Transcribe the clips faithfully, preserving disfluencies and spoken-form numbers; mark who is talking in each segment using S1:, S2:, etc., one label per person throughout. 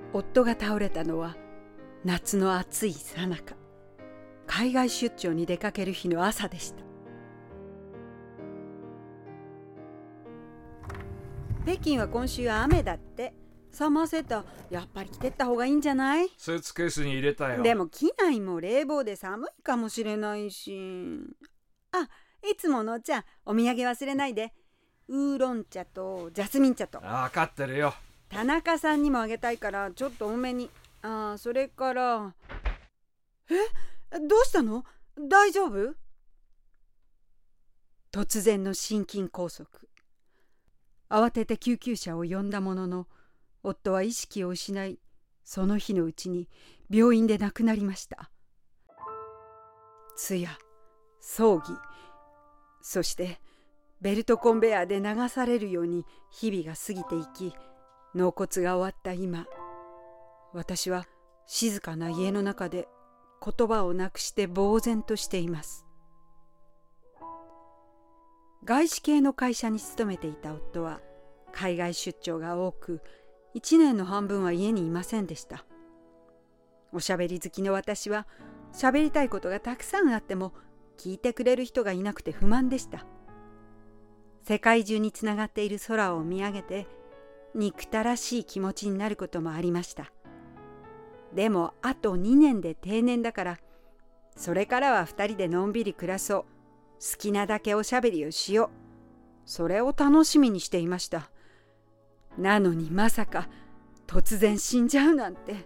S1: 夫が倒れたのは夏の暑いさなか、海外出張に出かける日の朝でした。北京は今週雨だって。サマーセーターやっぱり着てった方がいいんじゃない？
S2: スーツケースに入れたよ。
S1: でも機内も冷房で寒いかもしれないし。あ、いつものお茶お土産忘れないで。ウーロン茶とジャスミン茶と。
S2: 分かってるよ。
S1: 田中さんにもあげたいからちょっと多めに。ああ、それから。え、どうしたの？大丈夫？突然の心筋梗塞。慌てて救急車を呼んだものの、夫は意識を失い、その日のうちに病院で亡くなりました。通夜、葬儀、そしてベルトコンベヤーで流されるように日々が過ぎていき、納骨が終わった今、私は静かな家の中で言葉をなくして呆然としています。外資系の会社に勤めていた夫は海外出張が多く、一年の半分は家にいませんでした。おしゃべり好きの私は喋りたいことがたくさんあっても聞いてくれる人がいなくて不満でした。世界中につながっている空を見上げて憎たらしい気持ちになることもありました。でもあとにねんで定年だから、それからは二人でのんびり暮らそう、好きなだけおしゃべりをしよう、それを楽しみにしていました。なのにまさか突然死んじゃうなんて。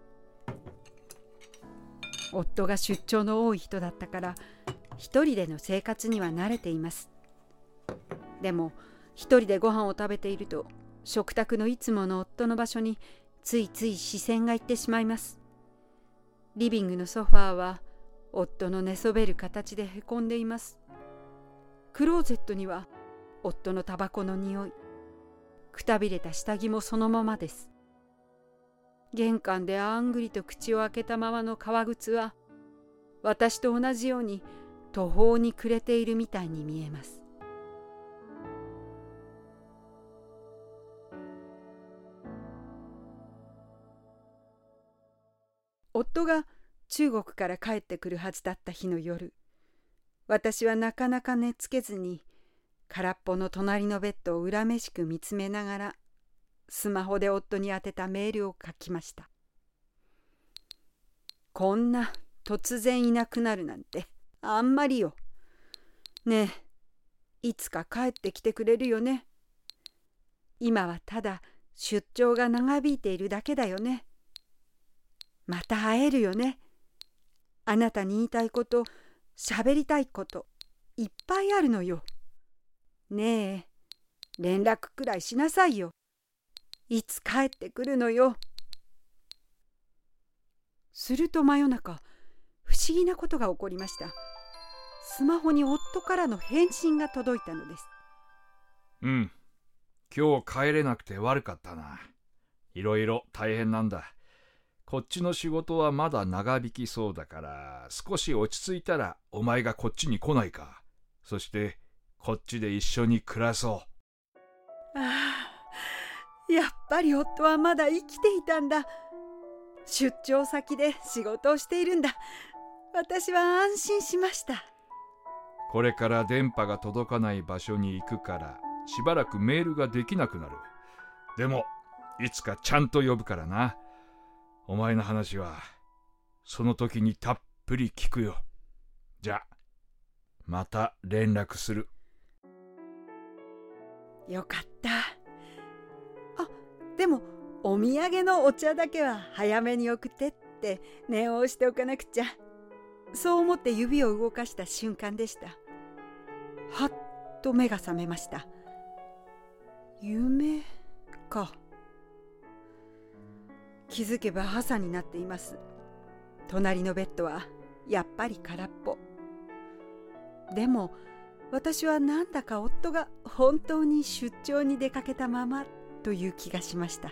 S1: 夫が出張の多い人だったから一人での生活には慣れています。でも一人でご飯を食べていると、食卓のいつもの夫の場所についつい視線がいってしまいます。リビングのソファーは夫の寝そべる形でへこんでいます。クローゼットには夫のタバコの匂い、くたびれた下着もそのままです。玄関であんぐりと口を開けたままの革靴は、私と同じように途方に暮れているみたいに見えます。夫が中国から帰ってくるはずだった日の夜、私はなかなか寝つけずに空っぽの隣のベッドを恨めしく見つめながら、スマホで夫に宛てたメールを書きました。こんな突然いなくなるなんてあんまりよ。ねえ、いつか帰ってきてくれるよね。今はただ出張が長引いているだけだよね。また会えるよね。あなたに言いたいこと、喋りたいこと、いっぱいあるのよ。ねえ、連絡くらいしなさいよ。いつ帰ってくるのよ。すると真夜中、不思議なことが起こりました。スマホに夫からの返信が届いたのです。
S2: うん、今日帰れなくて悪かったな。いろいろ大変なんだ。こっちの仕事はまだ長引きそうだから、少し落ち着いたらお前がこっちに来ないか。そしてこっちで一緒に暮らそう。
S1: ああ、やっぱり夫はまだ生きていたんだ。出張先で仕事をしているんだ。私は安心しました。
S2: これから電波が届かない場所に行くから、しばらくメールができなくなる。でもいつかちゃんと呼ぶからな。お前の話はその時にたっぷり聞くよ。じゃ、また連絡する。
S1: よかった。あ、でもお土産のお茶だけは早めに送ってって念を押しておかなくちゃ。そう思って指を動かした瞬間でした。はっと目が覚めました。夢か。気づけば朝になっています。隣のベッドはやっぱり空っぽ。でも私はなんだか夫が本当に出張に出かけたままという気がしました。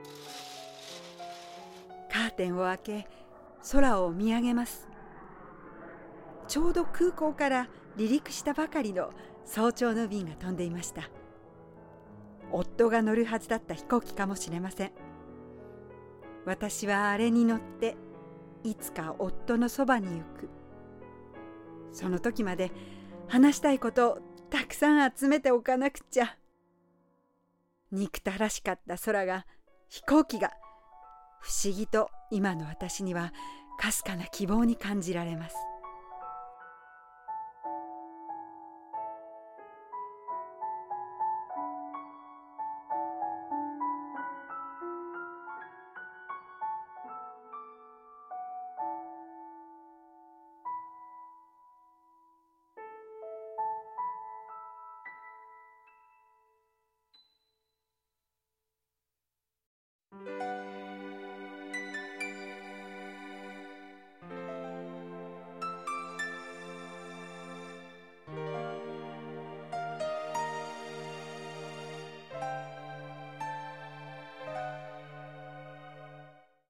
S1: カーテンを開け、空を見上げます。ちょうど空港から離陸したばかりの早朝の便が飛んでいました。夫が乗るはずだった飛行機かもしれません。 私はあれに乗っていつか夫のそばに行く。その時まで話したいことをたくさん集めておかなくちゃ。憎たらしかった空が、飛行機が、不思議と今の私にはかすかな希望に感じられます。